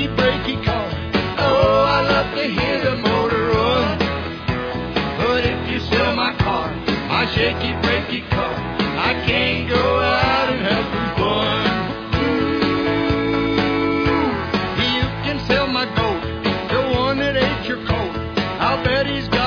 shaky breaky car. Oh, I love to hear the motor run. But if you sell my car, my shaky breaky car, I can't go out and have some fun. You can sell my goat, the one that ate your coat. I'll bet he's got